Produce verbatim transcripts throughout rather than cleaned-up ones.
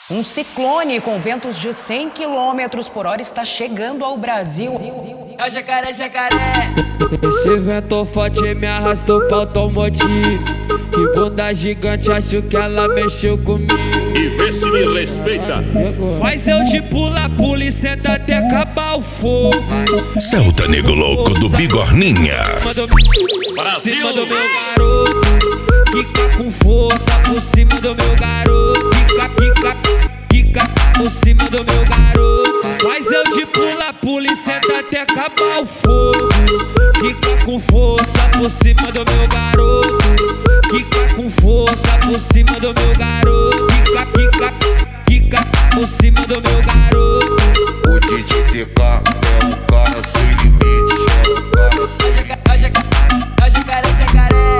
Um ciclone com ventos de cem quilômetros por hora está chegando ao Brasil. É o jacaré, jacaré. Esse vento forte me arrastou pra automotivo. Que bunda gigante, acho que ela mexeu comigo. E vê se me respeita. Faz eu de pula, pula e senta até acabar o fogo. Celta Nego Louco do Bigorninha. Brasil! Cima do meu garoto, quica com força por cima do meu garoto. Quica, quica, quica por cima do meu garoto. Faz eu de pula, pula e senta até acabar o fogo. Quica com força por cima do meu garoto. Quica com força por cima do meu garoto. Quica, quica, quica por cima do meu garoto. O D J T K é o cara sem limite. É o cara sem É o jacaré, é o jacaré, jacaré.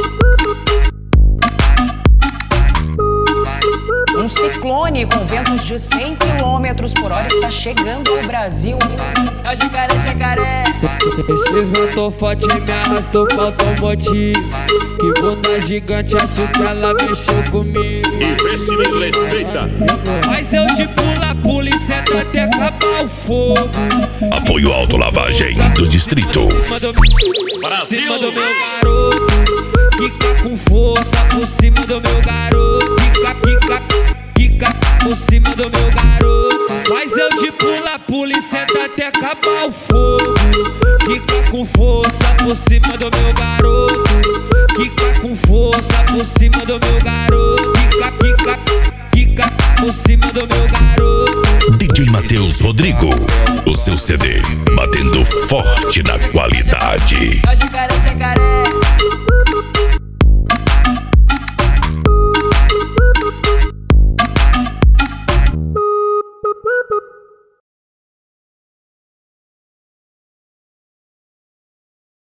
Um ciclone com ventos de cem quilômetros por hora está chegando ao Brasil. É o jacaré, jacaré. Esse vento forte me arrastou pra automotivo. Que bunda gigante, acho que ela mexeu comigo. E vê se me respeita. Faz eu de pula, pula e senta até acabar o fogo. Apoio Autolavagem do Distrito. Cima do, Brasil! cima do meu garoto, quica com força por cima do meu garoto. Quica, quica, quica por cima do meu garoto. Faz eu de pula, pula e senta até acabar o fogo. Quica com força por cima do meu garoto. Quica com força por cima do meu garoto. Quica, quica, quica por cima do meu garoto. D J Matheus Rodrigo, o seu C D batendo forte na qualidade. É o jacaré, jacaré.